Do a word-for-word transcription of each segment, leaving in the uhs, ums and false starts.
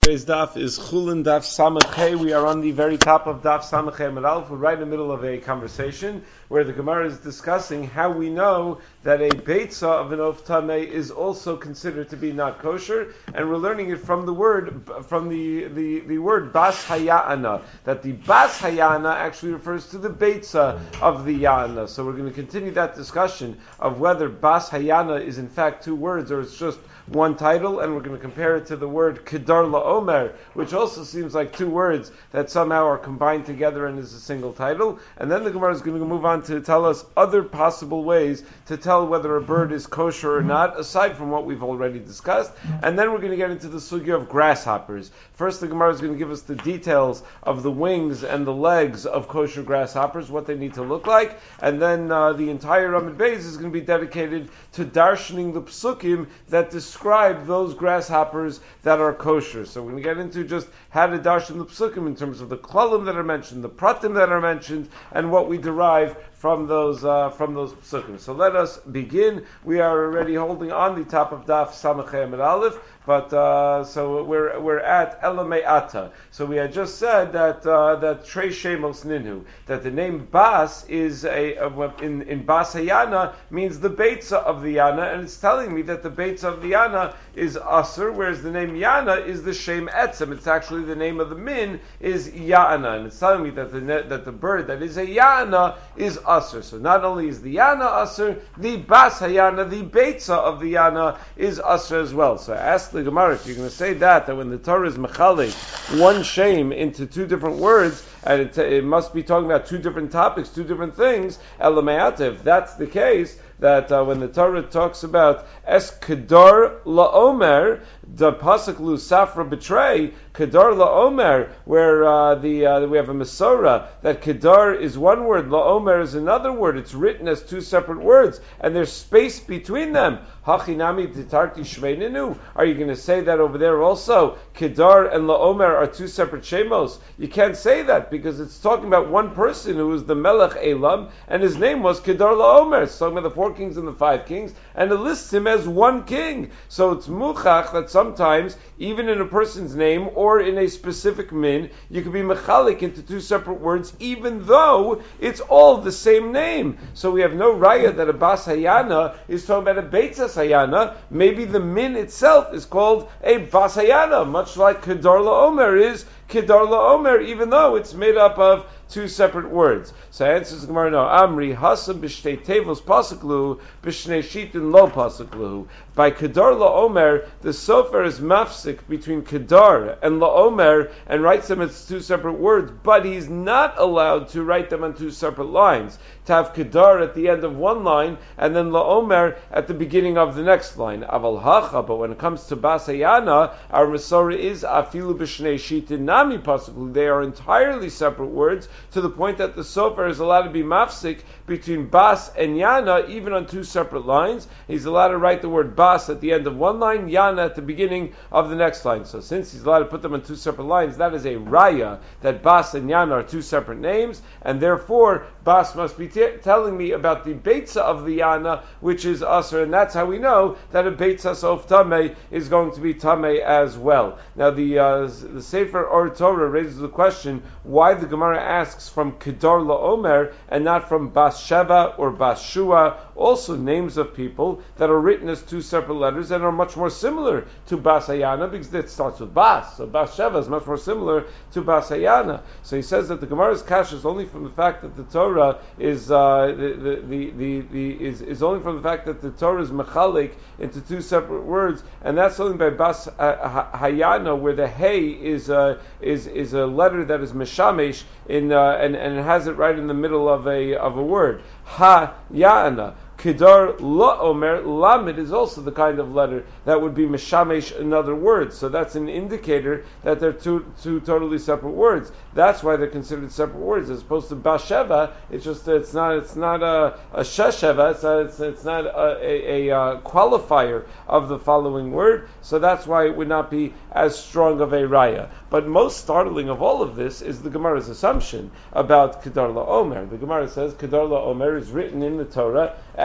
Today's daf is Chulin Daf Samach Hey. We are on the very top of Daf Samach Hey Amud Aleph. We're right in the middle of a conversation where the Gemara is discussing how we know that a beitza of an of tameh is also considered to be not kosher, and we're learning it from the word from the the, the word bas hayana, that the bas hayana actually refers to the beitza of the yana. So we're going to continue that discussion of whether bas hayana is in fact two words or it's just one title, and we're going to compare it to the word kedar la'omer, which also seems like two words that somehow are combined together and is a single title. And then the Gemara is going to move on to tell us other possible ways to tell whether a bird is kosher or not, aside from what we've already discussed. And then we're going to get into the sugya of grasshoppers. First, the Gemara is going to give us the details of the wings and the legs of kosher grasshoppers, what they need to look like, and then uh, the entire Amud Beis is going to be dedicated to darshaning the psukim that describe those grasshoppers that are kosher. So we're going to get into just how to darshan the psukim in terms of the klalim that are mentioned, the pratim that are mentioned, and what we derive from those uh, from those psukim. So let us begin. We are already holding on the top of Daf Samach Amud Aleph, but uh, so we're we're at Elamei Ata. So we had just said that uh, that Trei Shemos Ninhu, that the name Bas is a, a in in Bas Hayana means the beitza of the Yana, and it's telling me that the beitza of the Yana is Aser, whereas the name Yana is the Shem Etzem. It's actually the name of the min is Yana, and it's telling me that the that the bird that is a Yana is Aser. So not only is the Yana Aser, the Bas Hayana, the beitza of the Yana, is Aser as well. So I asked the Gemara, if you're going to say that, that when the Torah is mechalik one shame into two different words, and it, it must be talking about two different topics, two different things, Elameata, if that's the case, that uh, when the Torah talks about Es Kedar La'omer, the Pasuk Lu Safra Betray, Kedar La'omer, where uh, the uh, we have a Masorah, that Kedar is one word, La'omer is another word. It's written as two separate words, and there's space between them. Hachinami Titarti Shveininu. Are you going to say that over there also? Kedar and La'omer are two separate shemos. You can't say that because it's talking about one person who was the Melech Elam, and his name was Kedar La'omer. It's talking about the four kings and the five kings, and it lists him as one king. So it's muchach that sometimes, even in a person's name or in a specific min, you can be mechalik into two separate words, even though it's all the same name. So we have no raya that a bas hayana is talking about a beitzas hayana. Maybe the min itself is called a bas hayana, much like kedar la'omer is kedar la'omer, even though it's made up of two separate words. So answers the Gemara, no. Amri hasam b'shtei tevos pasuklu b'shnei shitin lo pasuklu. By kedar la'omer, the sofer is mafsik between kedar and la'omer and writes them as two separate words, but he's not allowed to write them on two separate lines. To have kedar at the end of one line and then la'omer at the beginning of the next line. Aval hacha, but when it comes to bas hayana, our Masorah is afilu b'shnei shitin nami pasuklu. They are entirely separate words, to the point that the sofer is allowed to be mafsik between bas and yana, even on two separate lines. He's allowed to write the word bas at the end of one line, yana at the beginning of the next line. So since he's allowed to put them on two separate lines, that is a raya that bas and yana are two separate names, and therefore bas must be t- telling me about the beitza of the yana, which is aser, and that's how we know that a beitza sof tameh is going to be tameh as well. Now the uh, the Sefer Or Torah raises the question why the Gemara asks from Kedar La'omer and not from Bas Sheva or Bas Shua, also names of people that are written as two separate letters and are much more similar to Bas Hayana because it starts with Bas. So Bas Sheva is much more similar to Bas Hayana. So he says that the Gemara's kash is only from the fact that the Torah is uh, the, the, the, the, is, is only from the fact that the Torah is mechalik into two separate words, and that's only by Bas uh, Hayana where the hey is uh, is is a letter that is meshamesh in uh, and and it has it right in the middle of a of a word. Ha Yana. Kedar la'omer, lamed is also the kind of letter that would be meshamesh in other words. So that's an indicator that they're two two totally separate words. That's why they're considered separate words, as opposed to basheva. It's just it's not it's not a, a shesheva. It's, a, it's it's not a, a, a uh, qualifier of the following word. So that's why it would not be as strong of a raya. But most startling of all of this is the Gemara's assumption about kedar la'omer. The Gemara says kedar la'omer is written in the Torah as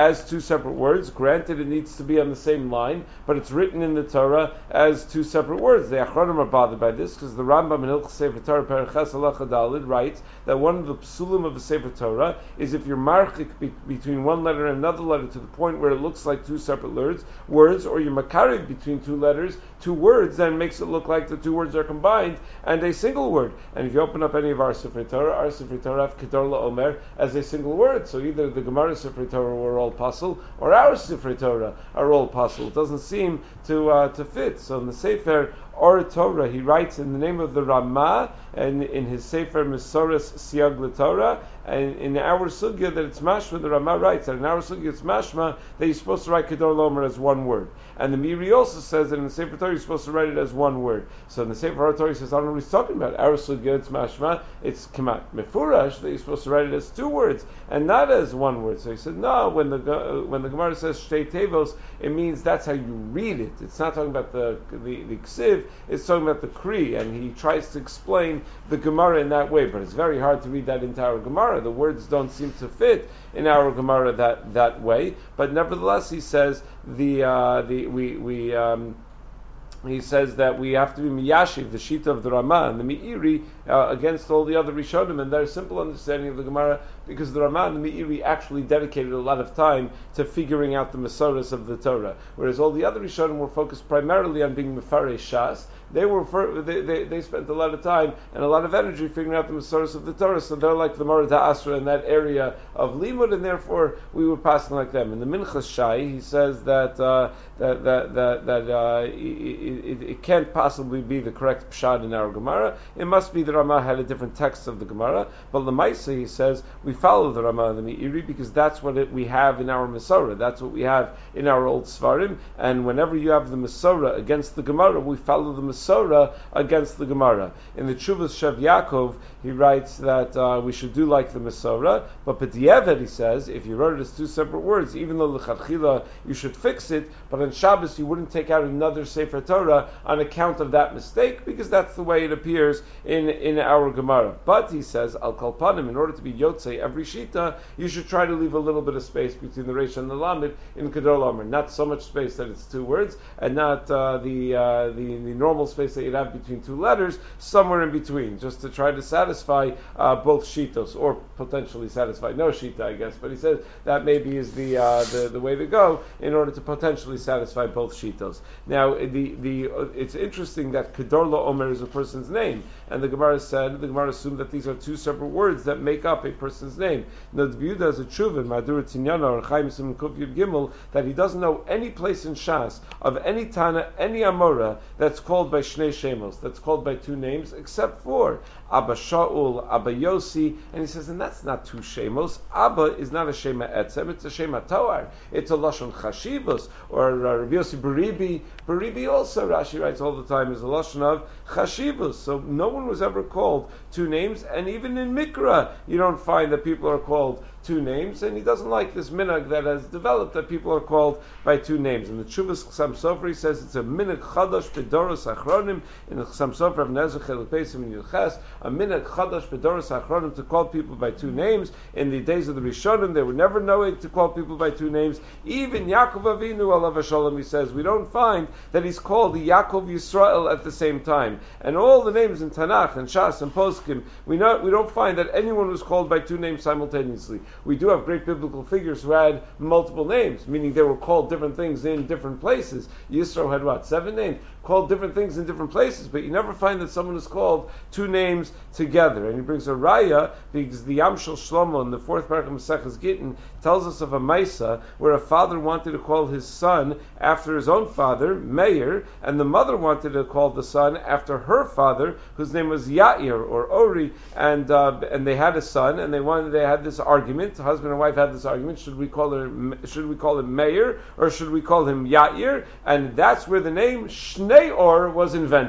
as two separate words. Granted, it needs to be on the same line, but it's written in the Torah as two separate words. The Achronim are bothered by this because the Rambam in Hilchos Sefer Torah Perches Halacha Dalid writes that one of the psulim of the Sefer Torah is if you're marchik be- between one letter and another letter to the point where it looks like two separate words, words, or you're makarid between two letters, two words, then makes it look like the two words are combined and a single word. And if you open up any of our Sefer Torah, our Sefer Torah have Kedor LaOmer as a single word. So either the Gemara Sefer Torah were all puzzle, or our Sefer Torah are all puzzle. It doesn't seem to uh, to fit. So in the Sefer Or Torah, he writes in the name of the Ramah, and in his Sefer Mesoras Siag LeTorah, and in our sugya that it's mashma, the Ramah writes that in our sugya it's mashma that you're supposed to write Kedor Lomer as one word. And the Miri also says that in the Sefer Torah you're supposed to write it as one word. So in the Sefer Torah he says, I don't know what he's talking about. Our sugya it's mashma, it's kamat mefurash that you're supposed to write it as two words and not as one word. So he said, no, when the uh, when the Gemara says Shtei Tevos, it means that's how you read it. It's not talking about the the, the ksiv, it's talking about the kri, and he tries to explain the Gemara in that way, but it's very hard to read that into our Gemara. The words don't seem to fit in our Gemara that, that way, but nevertheless he says the uh, the we we um, he says that we have to be miyashiv, the shita of the Ramah and the Meiri, uh, against all the other Rishonim, and their simple understanding of the Gemara, because the Ramah and the Meiri actually dedicated a lot of time to figuring out the Masoros of the Torah, whereas all the other Rishonim were focused primarily on being Mefarei Shas. They were for, they, they they spent a lot of time and a lot of energy figuring out the Masoros of the Torah, so they're like the Morad HaAsra in that area of Limud, and therefore we were passing like them. In the Minchas Shai, he says that uh, that that that, that uh, it, it, it can't possibly be the correct pshad in our Gemara. It must be the Ramah had a different text of the Gemara. But Lemaisa, he says, we follow the Ramah and the Meiri because that's what it, we have in our Masorah. That's what we have in our old Svarim. And whenever you have the Masorah against the Gemara, we follow the Masorah against the Gemara. In the Tshuvas Shev Yaakov, he writes that uh, we should do like the Masorah. But B'diavad, he says, if you wrote it as two separate words, even though l'chadchila you should fix it, but on Shabbos you wouldn't take out another Sefer Torah on account of that mistake, because that's the way it appears in, in our Gemara. But he says, Al Kalpanim, in order to be Yotzei every Shita, you should try to leave a little bit of space between the Reish and the Lamed in Kedor Lamer. Not so much space that it's two words, and not uh, the, uh, the the normal space that you'd have between two letters, somewhere in between, just to try to satisfy uh, both Shitos, or potentially satisfy no Shita, I guess. But he says that maybe is the uh, the, the way to go in order to potentially satisfy both Shitos. Now, the the uh, it's interesting that Kedor LaOmer is a person's name, and the Gemara said, the Gemara assumed that these are two separate words that make up a person's name. Now, the Yehuda has a tshuva, Madur Tinyana, or Chaim Sim Kuf Yud Gimel, that he doesn't know any place in Shas of any Tana, any Amora that's called by Shnei Shemos, that's called by two names, except for Abba Shaul, Abba Yossi, and he says, and that's not two Shemos. Abba is not a Shema Etzem, it's a Shema Toar. It's a Lashon Chashivos, or uh, Rabbi Yossi Baribi. Baribi also, Rashi writes all the time, is a Lashon of Chashivos. So no one was ever called two names, and even in Mikra, you don't find that people are called two names, and he doesn't like this minhag that has developed that people are called by two names. In the Tshuvas Chasam Sofer, he says it's a minhag chadash bedoros achronim. In the Chasam Sofer of Nezer Chelik Pesim in Yilches, a minhag chadash bedoros achronim to call people by two names. In the days of the Rishonim, they would never know it to call people by two names. Even Yaakov Avinu alav hashalom, he says, we don't find that he's called the Yaakov Yisrael at the same time. And all the names in Tanakh and Shas and Poskim, we know we don't find that anyone was called by two names simultaneously. We do have great biblical figures who had multiple names, meaning they were called different things in different places. Yisro had what? Seven names, called different things in different places, but you never find that someone is called two names together. And he brings a raya, because the Yamshel Shlomo in the fourth parak of Maseches Gittin tells us of a Maisa where a father wanted to call his son after his own father, Meir, and the mother wanted to call the son after her father, whose name was Yair or Ori, and uh, and they had a son, and they wanted they had this argument. The husband and wife had this argument: should we call her should we call him Meir or should we call him Yair? And that's where the name Shnei Or was invented.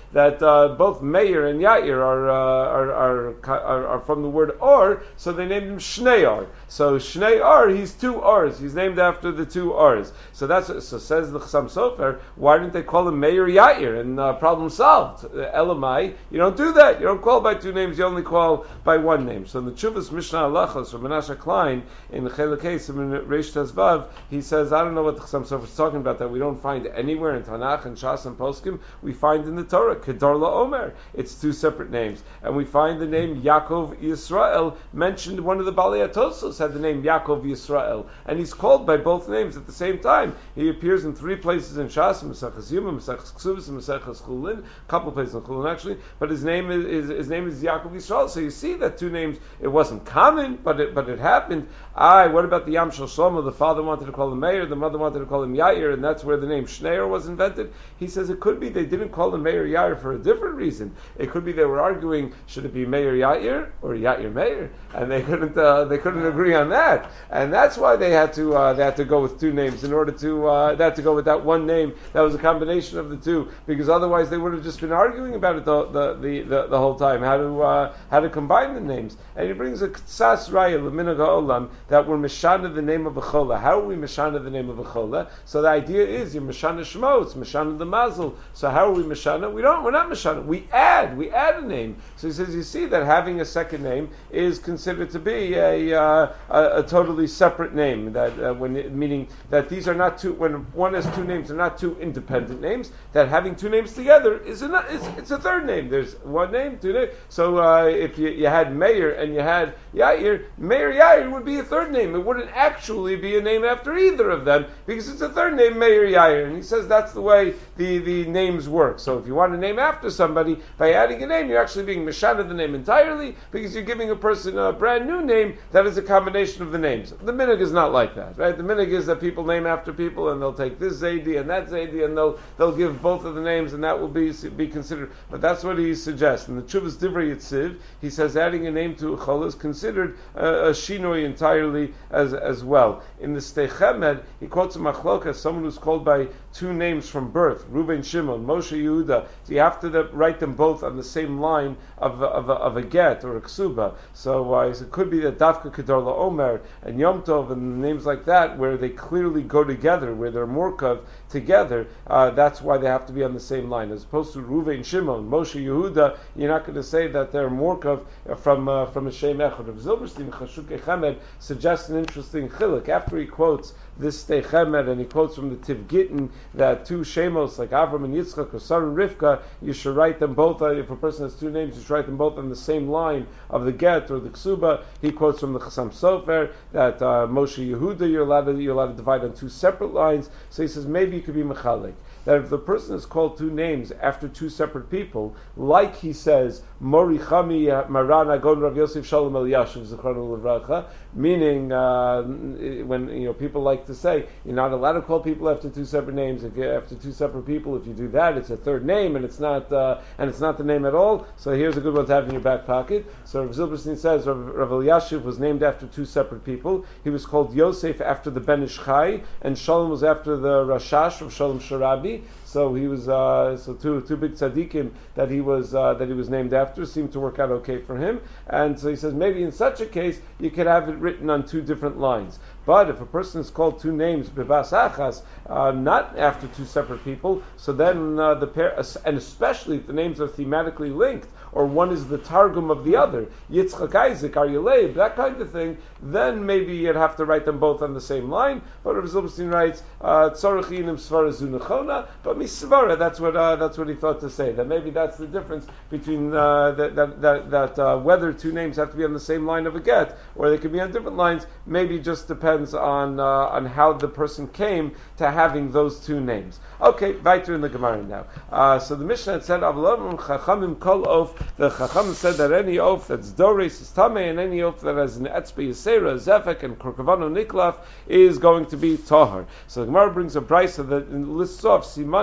that uh, both Meir and Yair are, uh, are, are, are, are from the word Or, so they named him Shnei Or. So Shnei Or, he's two Ors. He's named after the two Ors. So that's so says the Chassam Sofer. Why didn't they call him Meir Yair? And uh, problem solved. Uh, Elamai, you don't do that. You don't call by two names. You only call by one name. So in the Chuvas Mishnah Halachos from Menashe Klein in the Chelek Case in Reish Tezvav, he says, I don't know what the Chassam Sofer is talking about. That we don't find anywhere in Tanakh and Shas and Poskim. We find in the Torah Kedar LaOmer. It's two separate names, and we find the name Yaakov Yisrael mentioned. One of the Balei Atosos had the name Yaakov Yisrael, and he's called by both names at the same time. He appears in three places in Shas, Maseches Yuma, Maseches Ksubis, and Maseches Chulin, a couple places in Chulin actually, but his name is, is his name is Yaakov Yisrael. So you see that two names, it wasn't common, but it but it happened. Aye, what about the Yam Shel Shlomo? The father wanted to call him Meir, the mother wanted to call him Yair, and that's where the name Shneur was invented. He says it could be they didn't call him Meir Yair for a different reason. It could be they were arguing, should it be Meir Yair or Yair Meir, and they couldn't uh, they couldn't agree on that, and that's why they had to uh, they had to go with two names in order to uh, they had to go with that one name that was a combination of the two, because otherwise they would have just been arguing about it the the the, the, the whole time how to uh, how to combine the names. And he brings a Ktsas Raya L'Minhag HaOlam that we're Meshana the name of a Chola. How are we Meshana the name of a Chola? So the idea is you're Meshana Shmo, it's Meshana the Mazel. So how are we Meshana? We don't. We're not Meshana. We add. We add a name. So he says, you see that having a second name is considered to be a uh, a, a totally separate name. That uh, when it, meaning that these are not two. When one has two names, they're not two independent names. That having two names together is a it's, it's a third name. There's one name, two names. So uh, if you, you had Meir and you had Yair, Meir Yair would be a third name. It wouldn't actually be a name after either of them because it's a third name, Meir Yair. And he says that's the way the, the names work. So if you want a name after somebody, by adding a name, you're actually being Meshana the name entirely because you're giving a person a brand new name that is a combination of the names. The minhag is not like that, right? The minhag is that people name after people and they'll take this Zaidi and that Zaidi and they'll they'll give both of the names and that will be be considered. But that's what he suggests. In the Chuvas Divrei Yitziv, he says adding a name to a chol is considered uh, a shinoi entirely as as well. In the Stei Chemed, he quotes a machloka, someone who's called by two names from birth, Reuven Shimon, Moshe Yehuda. So you have to the, write them both on the same line of, of, of, of a get or a ksuba. So uh, it could be that Dafka Kedar LaOmer and Yom Tov and names like that, where they clearly go together, where they're morkav together. Uh, that's why they have to be on the same line, as opposed to Reuven Shimon, Moshe Yehuda. You're not going to say that they're morkav from uh, from a shem echad. Rav Zilberstein Chashukei Chemed suggests an interesting chiluk after he quotes this Stei Chemed and he quotes from the Tiv Gittin that two shemos like Avram and Yitzchak or Sarah and Rivka, you should write them both. Uh, if a person has two names, you should write them both on the same line of the get or the ksuba. He quotes from the Chassam Sofer that uh, Moshe Yehuda you're allowed to you're allowed to divide on two separate lines. So he says maybe you could be mechalik. That if the person is called two names after two separate people, like he says, Mori Chami Maran Agon Rav Yosef Shalom Eliyashiv Zichronu Levracha, meaning uh, when you know people like to say you're not allowed to call people after two separate names. If you after two separate people, if you do that, it's a third name, and it's not uh, and it's not the name at all. So here's a good one to have in your back pocket. So Rav Zilberstein says Rav, Rav Eliyashiv was named after two separate people. He was called Yosef after the Ben Ish Chai, and Shalom was after the Rashash of Shalom Sharabi. So he was uh, so two two big tzaddikim that he was uh, that he was named after seemed to work out okay for him, and so he says maybe in such a case you could have it written on two different lines. But if a person is called two names bebas achas, uh, not after two separate people, so then uh, the pair, and especially if the names are thematically linked, or one is the targum of the other, Yitzchak, Isaac, Aryeh, that kind of thing, then maybe you'd have to write them both on the same line. But Rav Zilberstein writes tzarich inim svara zu nechona, but misvara, that's what uh, that's what he thought to say. That maybe that's the difference between uh, that that that, that uh, whether two names have to be on the same line of a get or they could be on different lines. Maybe just depends on uh, on how the person came to having those two names. Okay, weiter in the Gemara now. Uh, so the Mishnah had said Avlam Chachamim Kol Of. The Chacham said that any oaf that's Dores is Tameh and any oaf that has an Etzbe Yisera, Zefek, and Korkavano Niklaf is going to be Tahar. So the Gemara brings a brisa that lists off Siman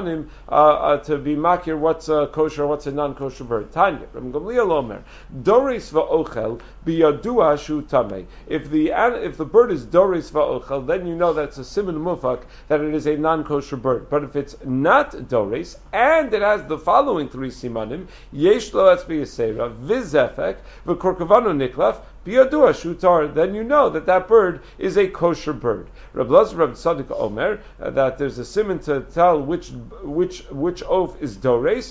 simanim uh, uh, to be makir what's a kosher, what's a non-kosher bird. Tanya, Rabbi Gamliel Omer, doris va'ochel biyadua shu tamei. If the if the bird is doris va'ochel, then you know that's a siman mufak that it is a non-kosher bird. But if it's not doris and it has the following three simanim, yesh lo etzbi yisera vizefek v'korkavanu niklaf. Shutar, then you know that that bird is a kosher bird. Reb Lazar Reb Tzadok Omer uh, that there's a siman to tell which which which oaf is dores.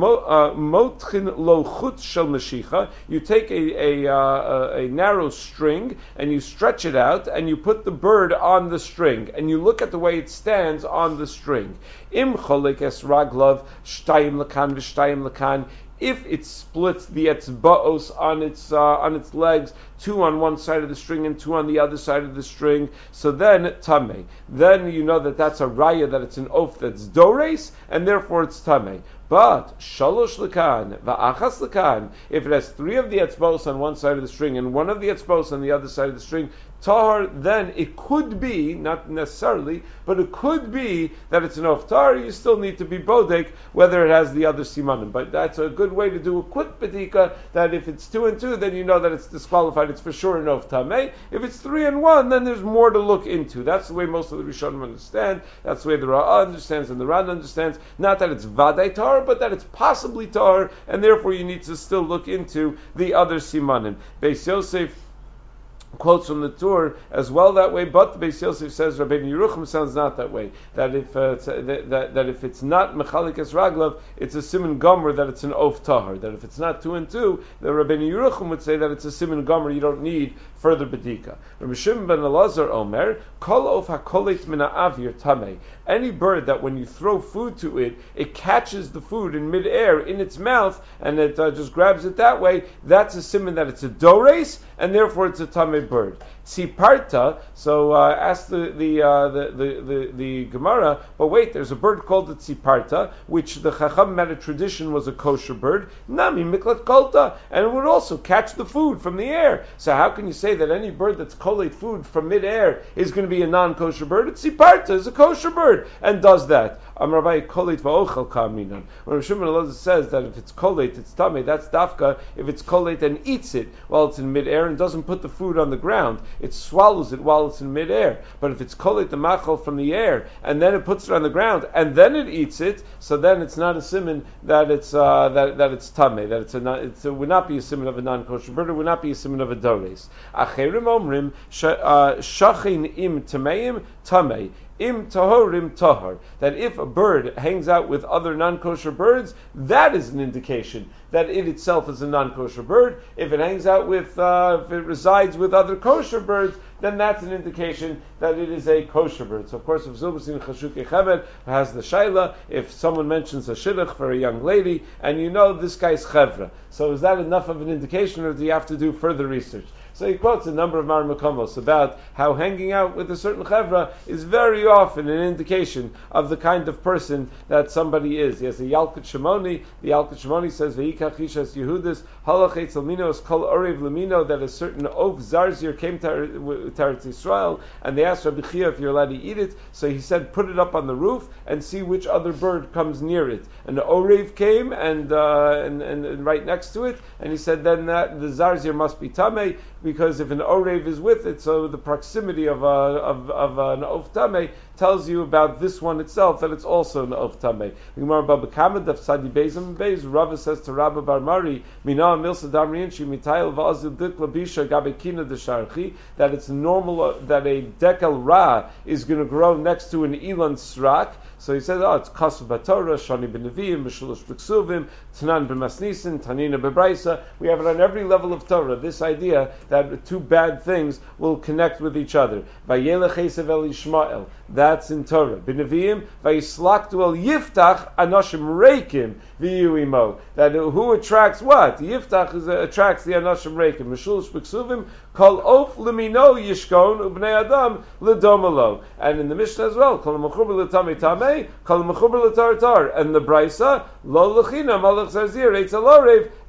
Motchin lo chut shel meshicha. You take a a, uh, a narrow string and you stretch it out and you put the bird on the string and you look at the way it stands on the string. Im cholek es raglav shtayim lakan v'shtayim lakan. If it splits the etzbaos on its uh, on its legs, two on one side of the string and two on the other side of the string, so then tamei. Then you know that that's a raya, that it's an oaf that's dores, and therefore it's tamei. But shalosh lekan va'achas lekan, if it has three of the etzbaos on one side of the string and one of the etzbaos on the other side of the string, tahar, then it could be, not necessarily, but it could be that it's an oaf tahar. You still need to be bodek whether it has the other simanim. But that's a good way to do a quick bedika, that if it's two and two, then you know that it's disqualified. It's for sure an oaf tamei. If it's three and one, then there's more to look into. That's the way most of the Rishonim understand. That's the way the Ra'ah understands and the Ran understands. Not that it's vadai tahar, but that it's possibly tahar, and therefore you need to still look into the other simanim. Beis Yosef quotes from the Tur as well that way, but the Beis Yosef says Rabbeinu Yerucham sounds not that way. That if uh, that, that, that if it's not mechalik es raglav, it's a siman gomer that it's an oaf tahar. That if it's not two and two, the Rabbeinu Yerucham would say that it's a siman gomer. You don't need further bedika. Rabbi Shimon ben Elazar Omer, kol of hakolet min ha'avir tamei. Any bird that when you throw food to it, it catches the food in midair in its mouth and it uh, just grabs it that way, that's a siman that it's a dores, and therefore it's a tamei bird. Tziparta, so uh, ask the the, uh, the the the the Gemara, but wait, there's a bird called the tziparta, which the Chacham had a tradition was a kosher bird, nami miklat kolta, and it would also catch the food from the air. So how can you say that any bird that's collate food from midair is going to be a non-kosher bird? A tziparta is a kosher bird and does that. Amrabai kolate va'ochel kaminan. When Rav Shimon Elazar says that if it's kolate, it's tamei, that's dafka. If it's kolate and eats it while it's in midair and doesn't put the food on the ground, it swallows it while it's in midair. But if it's kolate the machal from the air and then it puts it on the ground and then it eats it, so then it's not a siman that it's uh, that that it's tamei, that it's a non, it's, it would not be a siman of a non-kosher bird. It would not be a siman of a dores. Acherim omrim shachin im tameim tamei. Im tahorim tahar, that if a bird hangs out with other non-kosher birds, that is an indication that it itself is a non-kosher bird. If it hangs out with, uh, if it resides with other kosher birds, then that's an indication that it is a kosher bird. So of course, if Zilbusin Chashuk Echeved has the shaila, if someone mentions a shidduch for a young lady, and you know this guy's chevra, so is that enough of an indication, or do you have to do further research? So he quotes a number of Mar Makomos about how hanging out with a certain chevra is very often an indication of the kind of person that somebody is. He has a Yalkut Shimoni. The Yalkut Shimoni says, Ve'ikach Ishas Yehudis, halachetz lamino is kol orev lamino, that a certain oaf zarzir came to Eretz Yisrael, and they asked Rabbi Chia if you're allowed to eat it. So he said, put it up on the roof and see which other bird comes near it. And the orev came and, uh, and, and, and right next to it, and he said, then that, the zarzir must be tamei, because if an orev is with it, so the proximity of, a, of, of an oaf tamei tells you about this one itself, that it's also an oaf tamei. Rava says to Rabba Bar Mari, that it's normal that a dekel ra is going to grow next to an ilan srak. So he says, oh, it's Kasu Batorah, Shani B'Nevi'im, Mishulush B'Ksuvim, Tanan B'Masnisin, Tanina B'Braisa. We have it on every level of Torah, this idea that two bad things will connect with each other. Vayelech Esav El Yishmael, that's in Torah. B'Nevi'im, Vayislaktu El Yiftach, Anoshim Reikim, V'yu Imo. That who attracts what? Yiftach is, uh, attracts the Anoshim Reikim. Mishulush B'Ksuvim, Kol Of Lemino Yishkon, Ubnei Adam, L'Domalo. And in the Mishnah as well, Kol Mechuber L'Tamei Tamei, Kol Mechuber L'Tar Tar. And the Braisa, Lo L'China, Malach Zarzir, Eitz Alorev,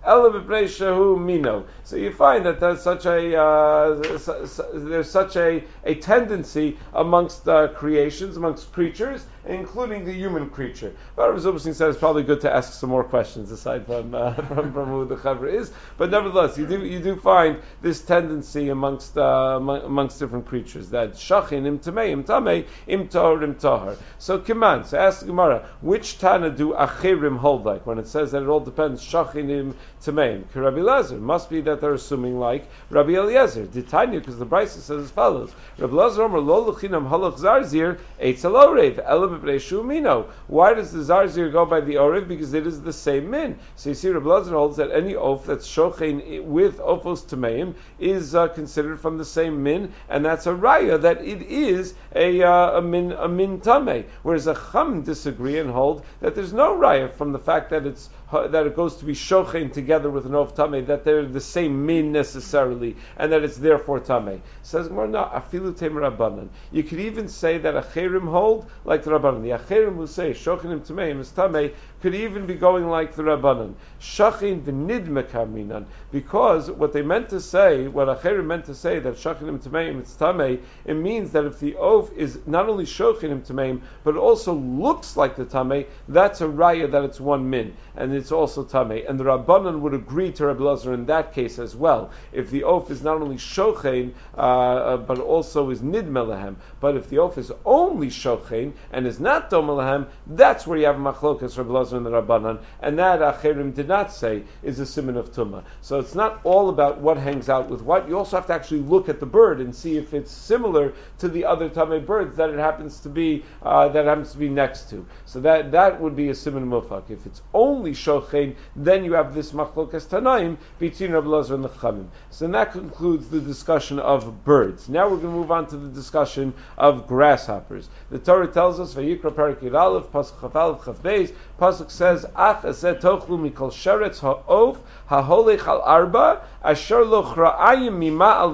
ela b'pnei shehu mino. So you find that there's such a uh, su- su- there's such a, a tendency amongst uh, creations, amongst creatures, including the human creature. But Rav Zilberstein said it's probably good to ask some more questions aside from uh, from, from who the Chavra is. But nevertheless, you do you do find this tendency amongst uh, amongst different creatures that shachin im tamei im tamei im tahor im tahor. So Kiman, so ask the Gemara, which Tana do achirim hold like when it says that it all depends shachin im tamei? Rabbi Eliezer must be that they're assuming like Rabbi Eliezer. Ditanya, because the Brisa says as follows: Rabbi Eliezer Omer lo luchinam halach zarzir eitzel orev ela b'pnei shehu mino. Why does the zarzir go by the orev? Because it is the same min. So you see, Rabbi Eliezer holds that any oaf that's shochein with ofos tameim is uh, considered from the same min, and that's a raya that it is a uh, a min a min tamei. Whereas a chum disagree and hold that there's no raya from the fact that it's that it goes to be shochein together with an of tamei, that they're the same min necessarily, and that it's therefore tamei. Says more no, afilu teim rabbanan. You could even say that acherim hold like the rabbanan. The acherim who say shochenim tameim is tamei could even be going like the rabbanan. Shachin v'nidme kaminan, because what they meant to say, what acherim meant to say that shochenim tameim it's tamei, it means that if the oaf is not only shochenim tameim but it also looks like the tamei, that's a raya that it's one min, and it's also tamei. And the rabbanan would agree to Rabbi Eliezer in that case as well. If the oaf is not only shochein uh, uh, but also is nidme lahem, but if the oaf is only shochein and is not dom lahem, that's where you have machlokas Rabbi Eliezer and the rabbanan, and that acherim did not say is a siman of tumah. So it's not all about what hangs out with what. You also have to actually look at the bird and see if it's similar to the other tamei birds that it happens to be uh, that it happens to be next to. So that that would be a siman mufak. If it's only shochein, then you have this machlokas tanaim between Rabbi Eliezer and the Chachamim. So that concludes the discussion of birds. Now we're going to move on to the discussion of grasshoppers. The Torah tells us, Vayikra Parak Yud Aleph, Pasuk Chaf Aleph Chaf Beis, Pasuk says, Ach eseh tochlu mikol sheretz ha'of ha'holech al arba asher lo chra'ayim mima al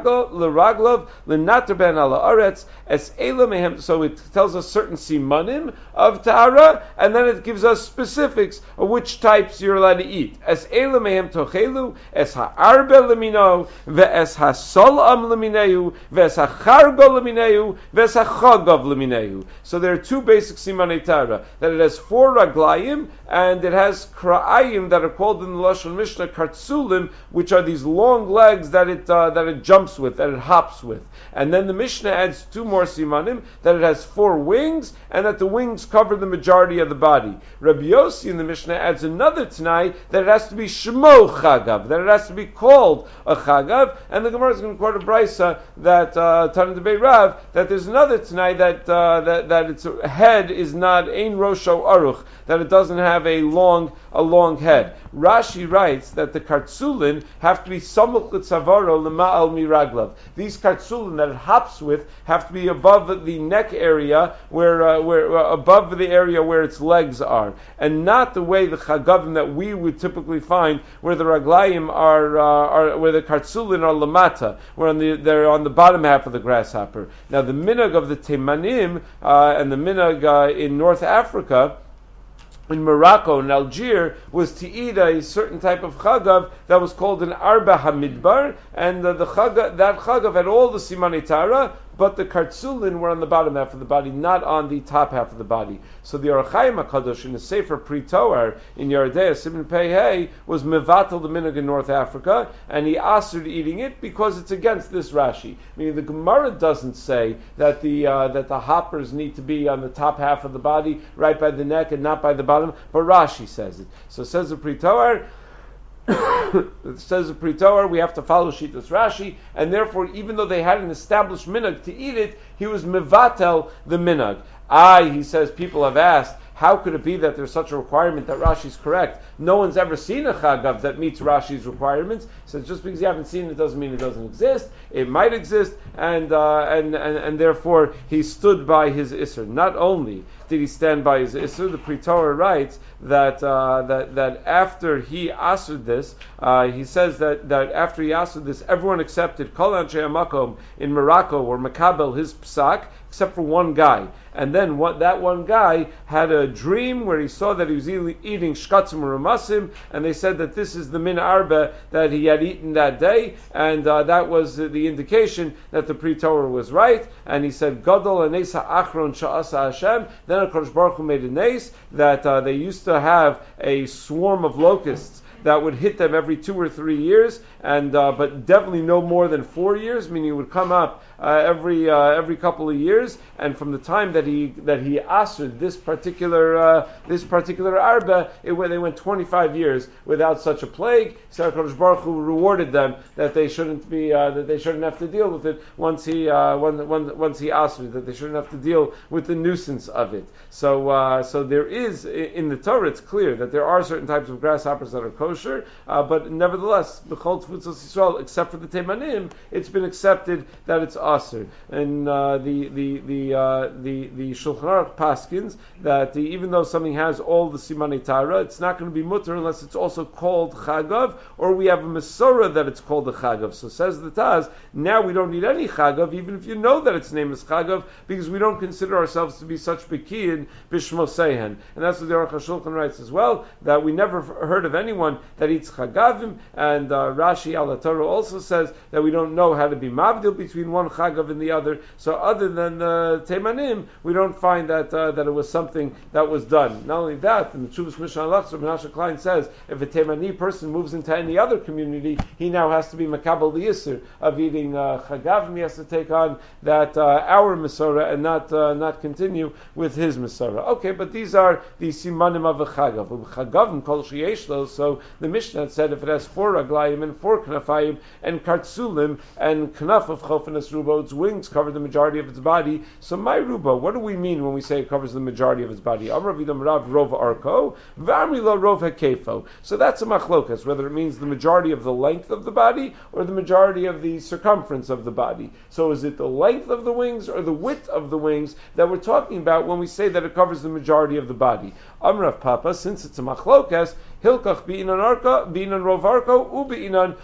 l'raglov l'nater ben al ha'aretz es ela mehem. So it tells us certain simanim of tahara, and then it gives us specifics of which types you're allowed to eat. Es ela mehem tochelu, es ha'arba lemino, ve'es ha'solam lemineu, ve'es ha'chargo lemineu, ve'es ha'chagav lemineu. So there are two basic simanei tahara, that it has four raglayim, and it has kra'ayim that are called in the Lashon Mishnah kartzulim, which are these long legs that it uh, that it jumps with, that it hops with. And then the Mishnah adds two more simanim, that it has four wings, and that the wings cover the majority of the body. Rabbi Yossi in the Mishnah adds another t'nai, that it has to be shmo chagav, that it has to be called a chagav, and the Gemara is going to quote a brisa that uh, Tana Debei Rav, that there's another t'nai that uh, that that its head is not ein rosho aruch, that it doesn't have a long a long head. Rashi writes that the kartsulin have to be samuch l'tzavaro l'ma'al miraglav. These kartsulin that it hops with have to be above the neck area, where uh, where uh, above the area where its legs are, and not the way the chagavim that we would typically find, where the raglayim are, uh, are where the kartsulin are lamata, where on the, they're on the bottom half of the grasshopper. Now the minhag of the temanim uh, and the minhag uh, in North Africa, in Morocco and Algiers, was to eat a certain type of chagav that was called an arba hamidbar, and uh, the chagav, that chagav had all the simanei tahara, but the kartsulin were on the bottom half of the body, not on the top half of the body. So the Orach Chaim HaKadosh in the Sefer Pri Toar in Yardei Siman Pei Hey was mevatel the minhag in North Africa, and he asked eating it because it's against this Rashi. Meaning the Gemara doesn't say that the uh, that the hoppers need to be on the top half of the body, right by the neck, and not by the bottom, but Rashi says it. So it says the Pri Toar. It says a Pri Toar, we have to follow Shitas Rashi, and therefore, even though they had an established minhag to eat it, he was mevatel the minhag. I, he says, people have asked, how could it be that there's such a requirement that Rashi's correct? No one's ever seen a chagav that meets Rashi's requirements. He says just because you haven't seen it doesn't mean it doesn't exist. It might exist, and uh, and, and and therefore he stood by his isser. Not only did he stand by his Isser? The Pri Torah writes that uh, that that after he answered this, uh, he says that, that after he answered this, everyone accepted Kol Anshe HaMakom in Morocco or Makabel his psak, except for one guy. And then what, that one guy had a dream where he saw that he was eating shkatzim or ramasim, and they said that this is the min arba that he had eaten that day, and uh, that was uh, the indication that the Pri Torah was right. And he said, Gadol anesa achron sha'asa Hashem. Then HaKadosh Baruch Hu made a nace that uh, they used to have a swarm of locusts that would hit them every two or three years, and uh, but definitely no more than four years. Meaning it would come up uh, every uh, every couple of years. And from the time that he that he answered this particular uh, this particular arba, it went, they went twenty-five years without such a plague. So HaKadosh Baruch Hu rewarded them that they shouldn't be uh, that they shouldn't have to deal with it once he uh, when, when, once he answered that they shouldn't have to deal with the nuisance of it. So uh, so there is in the Torah, it's clear that there are certain types of grasshoppers that are kosher, uh, but nevertheless, b'chol tfutzos Yisrael, except for the temanim, it's been accepted that it's aser. And uh, the the the uh, the the Shulchan Aruch paskins that the, even though something has all the simanei Torah, it's not going to be mutter unless it's also called chagav, or we have a mesorah that it's called a chagav. So says the Taz, now we don't need any chagav, even if you know that its name is chagav, because we don't consider ourselves to be such bekiyin b'shmoseihen. And that's what the Aruch HaShulchan writes as well, that we never heard of anyone that eats chagavim, and uh, Rashi al Torah also says that we don't know how to be mavdil between one chagav and the other. So other than uh, temanim, we don't find that uh, that it was something that was done. Not only that, in the Chuvas Mishnah Lachzer, Menashe Klein says if a temani person moves into any other community, he now has to be makabel the yisur of eating uh, chagavim. He has to take on that uh, our Masorah and not uh, not continue with his Masorah. Okay, but these are the simanim of a chagav. Chagavim kol sheyeshlo. So the Mishnah said if it has four raglayim and four knafayim and kartzulim and knaf of chofanas rubo, its wings cover the majority of its body. So my rubo, what do we mean when we say it covers the majority of its body? Amar vidam rav rov arko, v'amri lo rov hakefo. So that's a machlokas, whether it means the majority of the length of the body or the majority of the circumference of the body. So is it the length of the wings or the width of the wings that we're talking about when we say that it covers the majority of the body? Amar Rav Papa, since it's a machlokas, hilkach bi'inan arka, bi'inan rov arko, u bi'inan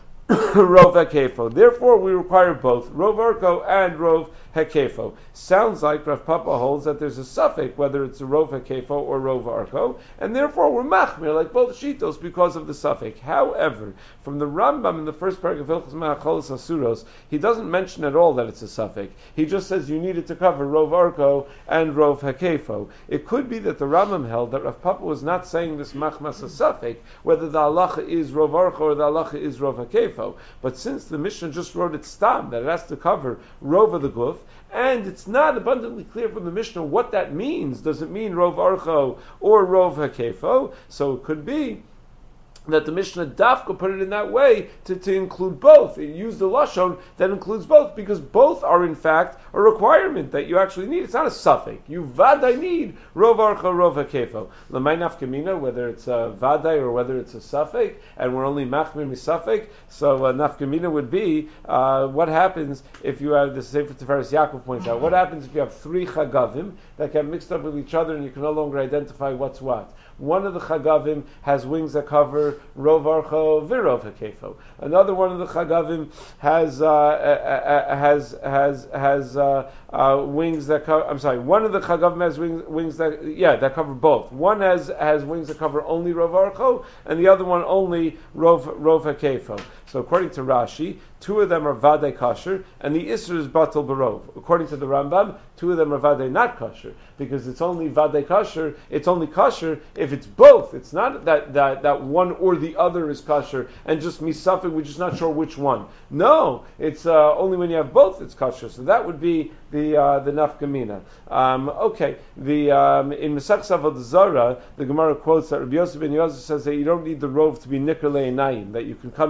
rov hakefo. Therefore, we require both rov arko and rov hakefo. Sounds like Rav Papa holds that there's a suffix whether it's a rov hakefo or rov arko, and therefore we're machmir like both shitos because of the suffix. However, from the Rambam in the first paragraph of Hilchos Me'acholos Asuros, he doesn't mention at all that it's a suffix. He just says you needed to cover rov arko and rov hakefo. It could be that the Rambam held that Rav Papa was not saying this machmas a suffix, whether the halacha is rov arko or the halacha is rov hakefo. But since the Mishnah just wrote it stam, that it has to cover rov of the guf, and it's not abundantly clear from the Mishnah what that means. Does it mean rov archo or rov hakefo? So it could be that the Mishnah Dafka put it in that way to, to include both. It used the lashon that includes both, because both are in fact a requirement that you actually need. It's not a suffix. You vaday need rov archa, rov hakefo. L'may nafkamina, whether it's a vaday or whether it's a suffix, and we're only machmir misafik. So uh, nafkamina would be uh, what happens if you have the Sefer Tiferes Yaakov points out. What happens if you have three chagavim that get mixed up with each other and you can no longer identify what's what? One of the chagavim has wings that cover rov archo virov hakefo. Another one of the chagavim has uh, uh, has has has uh, uh, wings that cover. I'm sorry. One of the chagavim has wings, wings that yeah that cover both. One has has wings that cover only rov archo, and the other one only rov rov hakefo. So according to Rashi, two of them are vadei kasher, and the isser is batal barov. According to the Rambam, two of them are vadei not kasher, because it's only vadei kasher. It's only kasher if it's both. It's not that, that, that one or the other is kasher, and just misafik, we're just not sure which one. No, it's uh, only when you have both it's kasher. So that would be the uh, the nafkamina. Um, okay, the um, in Masechus Avodah Zarah, the Gemara quotes that Rabbi Yosef ben Yosef says that you don't need the rov to be nikar le'enayim, that you can come and measure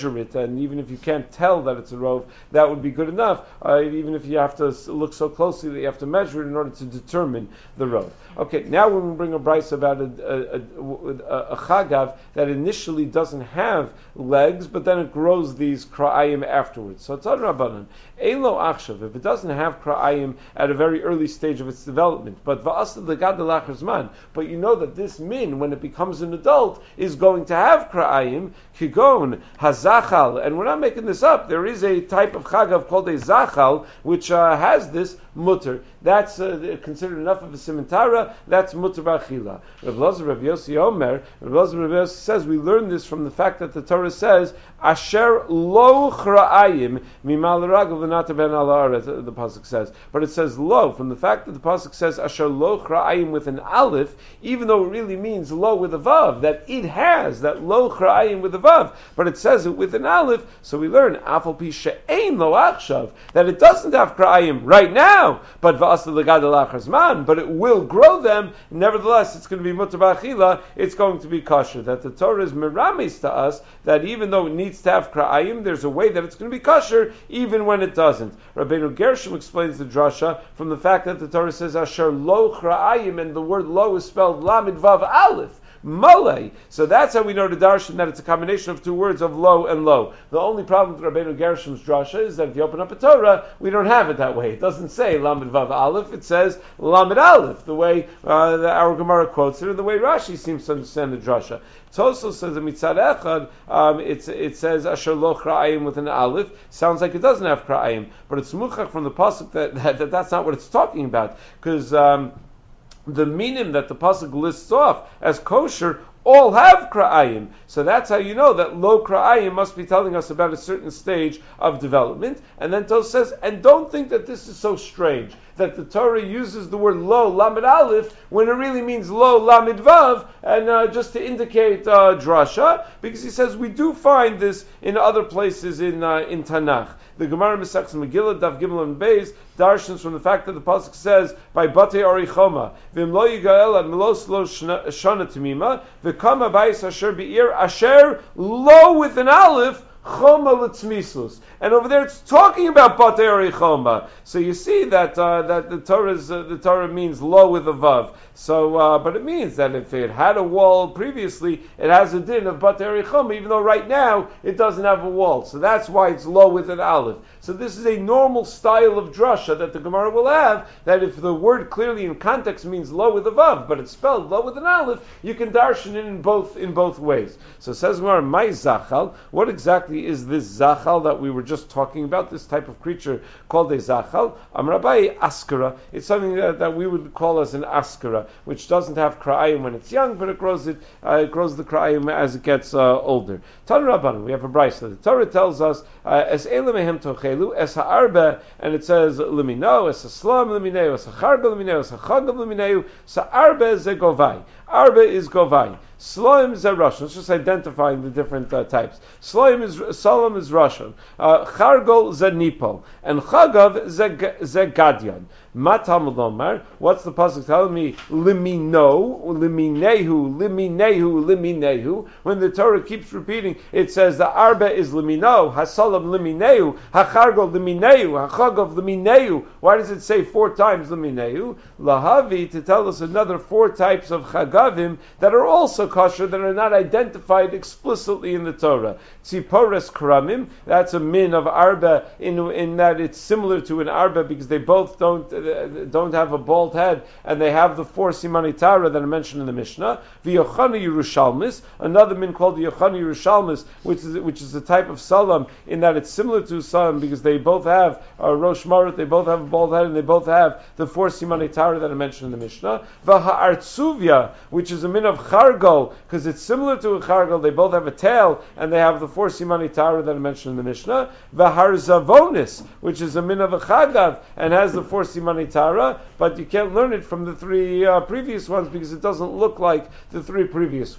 measure it, and even if you can't tell that it's a rove, that would be good enough, uh, even if you have to look so closely that you have to measure it in order to determine the rove. Okay, now when we bring a brisa about a, a, a, a chagav that initially doesn't have legs, but then it grows these kra'ayim afterwards. So it's ad rabbanan. Elo achshav, if it doesn't have kra'ayim at a very early stage of its development, but va'asad legad l'achar zman, but you know that this min, when it becomes an adult, is going to have kra'ayim, kigon, hazachal, and we're not making this up, there is a type of chagav called a zachal, which uh, has this mutter. That's uh, considered enough of a simantara, that's mutter b'achila. Rav Elazar Rav Yossi Omer, Rav Elazar Rav Yossi says, we learn this from the fact that the Torah says, asher lo chra'ayim mimal ragel v'nata ben al haaretz, the pasuk says. But it says lo, from the fact that the pasuk says asher lo chra'ayim with an aleph, even though it really means lo with a vav, that it has, that lo chra'ayim with a vav, but it says it with an aleph, so we learn, afal pi she'ein lo achshav, that it doesn't have chra'ayim right now, but v'asad l'gad l'achar zman, but it will grow them, nevertheless it's going to be mutar b'achila, it's going to be kosher. That the Torah is meramis to us, that even though it needs to have kra'ayim, there's a way that it's going to be kosher, even when it doesn't. Rabbeinu Gershom explains the drasha from the fact that the Torah says, asher lo kra'ayim, and the word lo is spelled lamid vav aleph. Malay. So that's how we know the darshan that it's a combination of two words of lo and lo. The only problem with Rabbeinu Gershom's drasha is that if you open up a Torah, we don't have it that way. It doesn't say lamed vav aleph, it says lamed aleph, the way uh, the, our Gemara quotes it, and the way Rashi seems to understand the drasha. Tosfos says a mitzad echad, um, it's, it says asher lo kra'ayim with an aleph. Sounds like it doesn't have kra'ayim, but it's muchach from the pasuk that, that, that that's not what it's talking about, because um, the minim that the pasuk lists off as kosher all have kra'ayim. So that's how you know that lo kra'ayim must be telling us about a certain stage of development. And then Tos says, and don't think that this is so strange, that the Torah uses the word lo, lamed aleph, when it really means lo, lamed vav, and uh, just to indicate uh, drasha, because he says we do find this in other places in uh, in Tanakh. The Gemara Masechta Megillah, Daf Gimel and Beis, darshans from the fact that the pasuk says by Batei Orichoma, V'im lo yigael ad melos lo shana tamima, v'kama bais asher be'ir asher lo with an aleph, choma l'tzmisus. And over there it's talking about Batei Orichoma. So you see that uh, that the Torah is, uh, the Torah means lo with a vav. So, uh, but it means that if it had a wall previously, it has a din of Batei Orichoma, even though right now it doesn't have a wall. So that's why it's lo with an aleph. So this is a normal style of drasha that the Gemara will have, that if the word clearly in context means lo with a vav, but it's spelled lo with an aleph, you can darshan it in both in both ways. So it says Gemara, my zachal, what exactly is this zachal that we were just talking about, this type of creature called a zachal? Amrabai askara. It's something that, that we would call as an askara, which doesn't have kra'ayim when it's young, but it grows it, uh, it grows the kra'ayim as it gets uh, older. Tan Rabbanan, we have a brisa. The Torah tells us, es elamehem tochelu, es ha'arba, and it says, limino, es ha'slam limineu, es ha'charba limineu, es ha'chagav limineu, sa'arba ze govai. Arba is govai. Sloim is a Russian. It's just identifying the different uh, types. Sloim is Solom is Russian. Uh, Chargol ze Nipol. And Chagav ze, ze Gadyan. Matam Lomar. What's the pasuk telling me? Limino, liminehu, liminehu, liminehu. When the Torah keeps repeating, it says the Arba is limino, Hasalam liminehu, Hachargol liminehu, Hachagav liminehu. Why does it say four times liminehu? Lahavi, to tell us another four types of Chagavim that are also kosher, that are not identified explicitly in the Torah. Tzipores kramim, that's a min of arba, in in that it's similar to an arba because they both don't uh, don't have a bald head and they have the four simani Torah that are mentioned in the Mishnah. V'yochana Yerushalmis, another min called the Yochana Yerushalmis, which is which is a type of salam in that it's similar to salam because they both have uh, rosh marit, they both have a bald head and they both have the four simani Torah that are mentioned in the Mishnah. V'ha'artzuvia, which is a min of chargol, because it's similar to a chargol, they both have a tail, and they have the four simani Torah that I mentioned in the Mishnah. V'harzavonis, which is a min of a chagav, and has the four simani Torah, but you can't learn it from the three uh, previous ones, because it doesn't look like the three previous ones.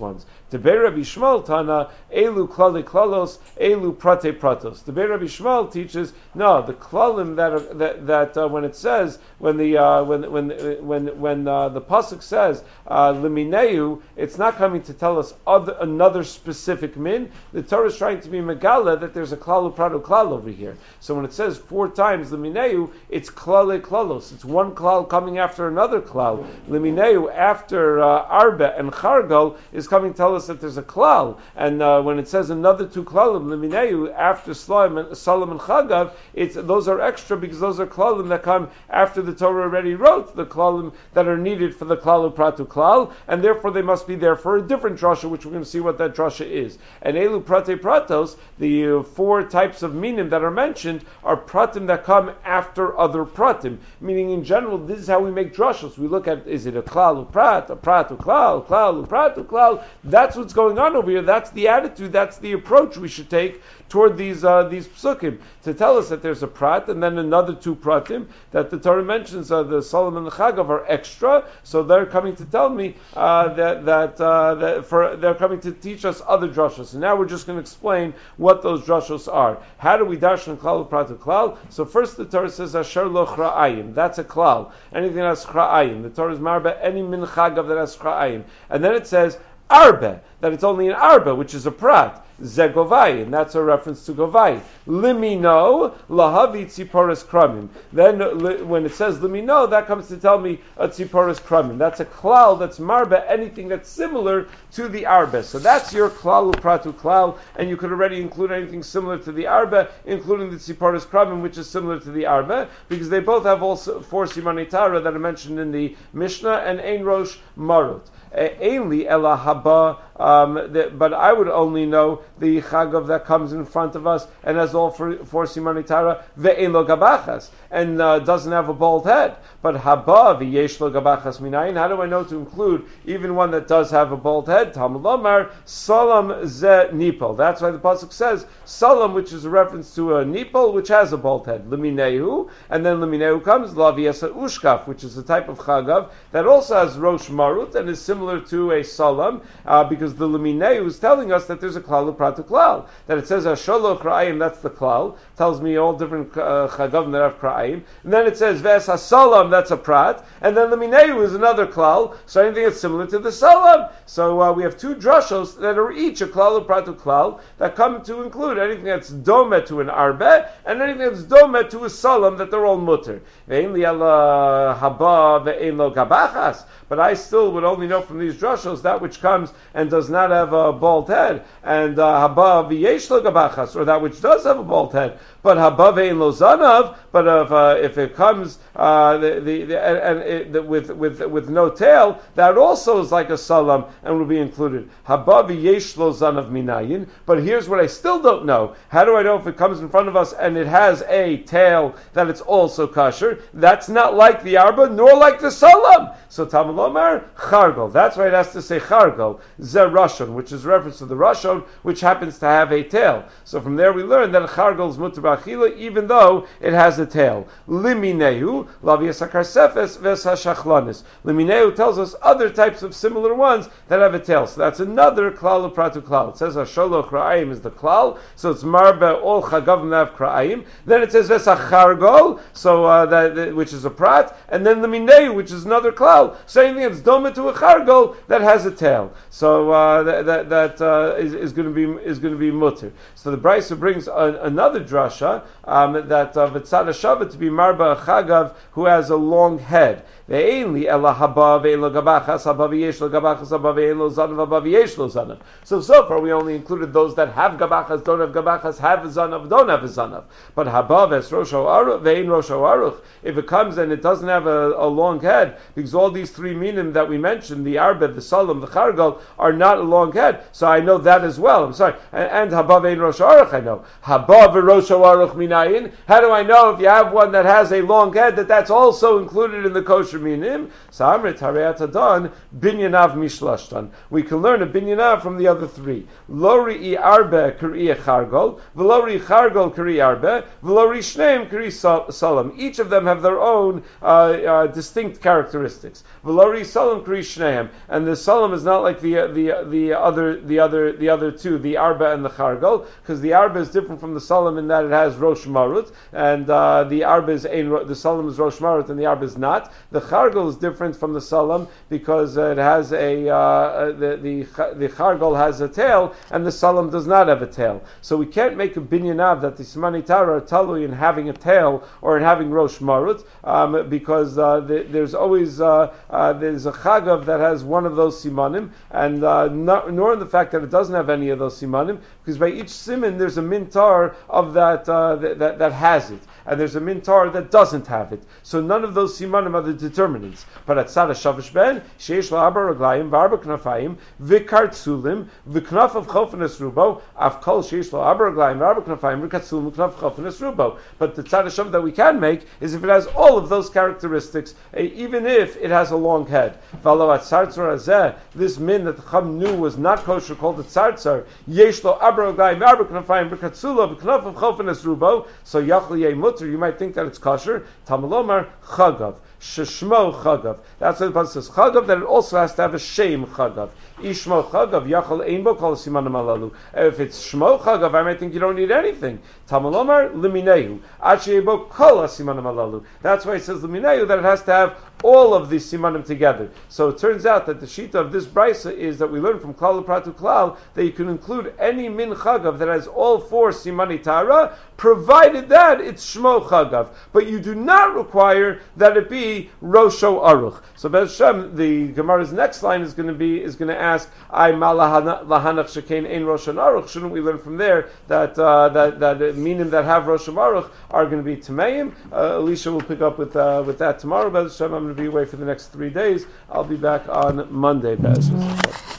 The Bei Rabbi Shmuel Tana, Elu klali klalos, Elu prate pratos. The Bei Rabbi Shmuel teaches, no, the klalim that are, that, that uh, when it says, when the uh, when when when when uh, the pasuk says uh, limineu, it's not coming to tell us other, another specific min. The Torah is trying to be megala that there's a klalu pratu klal over here. So when it says four times limineu, it's klale klalos. It's one klal coming after another klal. Limineu after uh, arba and chargal is coming to tell us that there's a klal. And uh, when it says another two klalim limineu after Salam and Salam and Chagav, it's those are extra because those are klalim that come after the Torah already wrote the klalim that are needed for the klalu pratu klal, and therefore they must be there for a different drasha, which we're going to see what that drasha is. And elu prate pratos, the uh, four types of minim that are mentioned are pratim that come after other pratim. Meaning, in general, this is how we make drashas. We look at, is it a klal uprat, a prat uklal, klal uprat uklal? That's what's going on over here. That's the attitude. That's the approach we should take toward these uh, these psukim, to tell us that there's a prat and then another two pratim that the Torah mentions, uh, the Solomon and the Chagav are extra, so they're coming to tell me uh, that that, uh, that for they're coming to teach us other drashos. And now we're just going to explain what those drashos are. How do we darshan klal prat klal? So first the Torah says asher lo chra'ayim. That's a klal. Anything that has chra'ayim. The Torah is marba any min Chagav that has chra'ayim. And then it says arba, that it's only an arba, which is a prat. Zegovai, and that's a reference to Govai. Limino, lahavi tziporis kramim. Then li, when it says limino, that comes to tell me a tziporis kramim. That's a klal, that's marba, anything that's similar to the arba. So that's your klal upratu klal, and you could already include anything similar to the arba, including the tziporis kramim, which is similar to the arba, because they both have also four simanei Torah that are mentioned in the Mishnah, and ein rosh marut. Ainly ela haba, um, but I would only know the chagav that comes in front of us and has all four, four simanei Torah ve'ein lo gabachas, and uh, doesn't have a bald head. But haba v'yesh lo gabachas minayin. How do I know to include even one that does have a bald head? Talmud lomar salam ze nipol. That's why the pasuk says salam, which is a reference to a nipol which has a bald head. Leminehu, and then leminehu comes laviasa ushkaf, which is a type of chagav that also has rosh marut and is similar Similar to a salam, uh, because the Lemineu is telling us that there's a klal upratu klal, that it says asholo kra'ayim, that's the klal, tells me all different uh, chagavim that have kra'ayim, and then it says ves hasalam, that's a prat, and then Lemineu is another klal, so anything that's similar to the salam. So uh, we have two drashos that are each a klal upratu klal that come to include anything that's dome to an arbe and anything that's dome to a salam, that they're all mutter. Ve'in li ala haba ve'in lo gabachas. But I still would only know from these drashos that which comes and does not have a bald head, and haba v'yesh lo gabachas, or that which does have a bald head. But haba ve'in lo zanav. But if uh, if it comes uh, the, the, the and, and it, the, with with with no tail, that also is like a salam and will be included. Haba v'yesh lo zanav minayin. But here's what I still don't know: how do I know if it comes in front of us and it has a tail that it's also kosher? That's not like the arba nor like the salam. So Talmud lomar chargol. That's why it has to say chargol ze rashon, which is reference to the rashon, which happens to have a tail. So from there we learn that chargol is mutar b'achila, even though it has a tail. Limineu lavias hakarsefes ves hashachlanis. Limineu tells us other types of similar ones that have a tail. So that's another klal upratu klal. It says hasholo kra'ayim is the klal, so it's marba all chagavim that have kra'ayim. Then it says ves hachargol, so uh, that, that which is a prat, and then limineu, which is another klal. So anything that's doma to a chargol that has a tail. So uh, that that, that uh, is, is going to be is going to be mutter. So the Brisa brings a, another drasha um, that v'tzad uh, to be marba chagav who has a long head. Ve'einli ela haba ve'en lo gabachas haba v'yesh lo gabachas haba ve'en lo zanav haba v'yesh lo zanav. So so far we only included those that have gabachas, don't have gabachas, have a zanav, don't have a zanav. But haba ve'es rosh ha'aruch ve'en rosh ha'aruch. If it comes and it doesn't have a, a long head, because all these three minim that we mentioned, the arba, the salam, the chargal, are not a long head. So I know that as well. I'm sorry. And, and haba ve'en rosh ha'aruch, I know. Haba ve'rosh ha'aruch minayin. How do I know if you have one that has a long head that that's also included in the kosher minim? Sa'amrit hareat adon binyanav mishlashtan. We can learn a binyanav from the other three. Lori arba kari chargol, v'lori chargol kari arba, v'lori shneim kari salam. Each of them have their own uh, uh, distinct characteristics. V'lori salam kari shneim, and the salam is not like the uh, the the the other the other the other two, the arba and the chargal, because the arba is different from the salam in that it has rosh marut, and uh, the arba is ein, the salam is rosh marut and the arba is not. The chargal is different from the salam because uh, it has a uh, the the the chargal has a tail and the salam does not have a tail. So we can't make a binyan av that the simani tara are talui in having a tail or in having rosh marut, um, because uh, the, there's always uh, uh, there's a chagav that has one of those simanim, and uh, not, nor in the fact that it doesn't have any of those simanim, because by each siman there's a mintar of that, uh, that, that that has it, and there's a mintar that doesn't have it. So none of those simanim are the determinants. But at tzad shavish ben sheish la'arba raglayim v'arba knafayim v'kartzulim v'knaf of chofenes rubo av kol sheish la'arba raglayim v'arba knafayim v'kartzulim v'knaf of chofenes rubo. But the tzad shav that we can make is if it has all of those characteristics, uh, even if it has a long head. V'alo at tzartzar hazeh, this min that the Chum knew was not kosher, called the tzartzar, yesh lo arba raglayim v'arba knafayim v'kartzula v'knaf of chofenes rubo, so yachli yei mutter, you might think that it's kosher. Tamalomar chagav. Sheshmo chagav. That's what the pasuk says. Chagav, that it also has to have a shem chagav. Ishmo chagav yachal einbo kol simanim alalu. If it's shmo chagav, I might think you don't need anything. Tamalomar limineu achiyebo kol simanim alalu. That's why it says limineu, that it has to have all of these simanim together. So it turns out that the shita of this brisa is that we learn from klal pratu klal that you can include any min chagav that has all four simani tara, provided that it's shmo chagav. But you do not require that it be rosho aruch. So Bez Shem, the Gemara's next line is going to be is going to ask, "I malahanach shekain ein rosho aruch." Shouldn't we learn from there that uh, that that minim that have rosho aruch are going to be tameim? Uh, Alicia will pick up with uh, with that tomorrow. Bez Shem, I'm going to be away for the next three days. I'll be back on Monday, Bez.